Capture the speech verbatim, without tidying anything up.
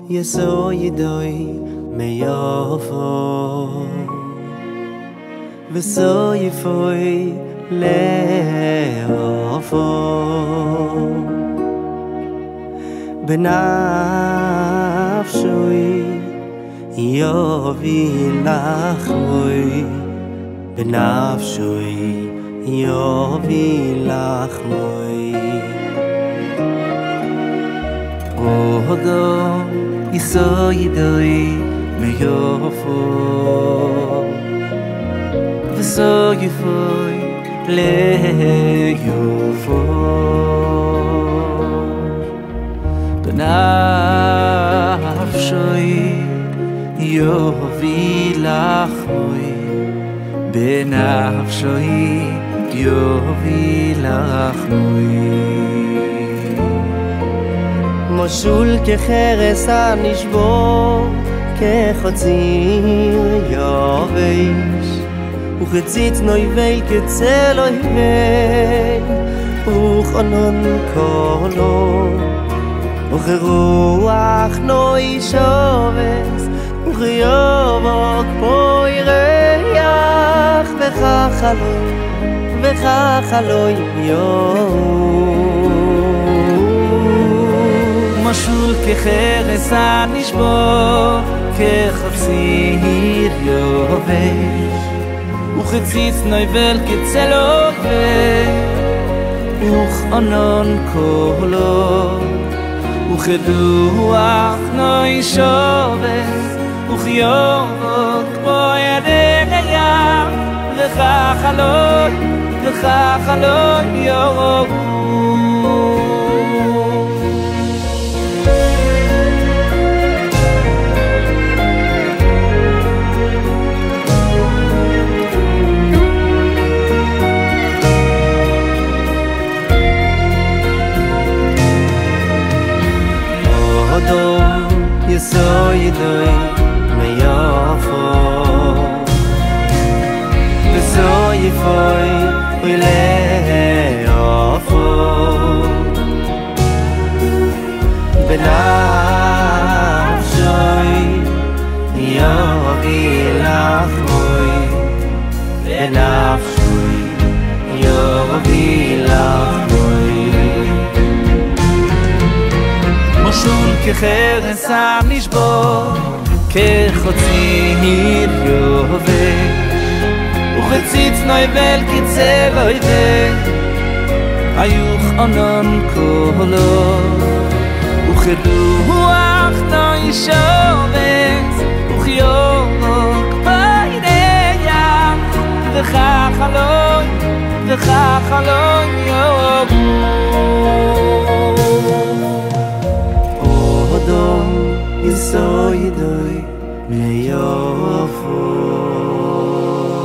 יסוידוי מיופו וסויפוי לאופו בנפשוי יוביל לחמוי בנפשוי יוביל לחמוי הודו יסוידוי מיופו וסויפוי ליופו בנפשוי יוביל לחמוי בנפשוי יוביל לחמוי משול כחרס הנשבור כחציר יובש וחציץ נויבל כצל אויבל וכענן קולו וכרוח נוי שובס וכיובוק פוירח וכחלוי וכחלוי יום משול כחרס הנשבור כחציר יובש וחציץ נויבל כצל אויבל וכענן קולו וכדוח נוי שובס וכיובוק פוירח וכחלוי וכחלוי יום יסוידוי מיופו וסויפוי לאופו בנפשוי יוביל לחמוי בנפשוי יוביל לחמוי משול כחרס הנשבור כחציר יובש וחציץ נויבל כצל אויבל היוכענן קולו וכדוח נוי שובס וכיובוק פוירח וכחלוי וכחלוי יום יסוידוי מיופו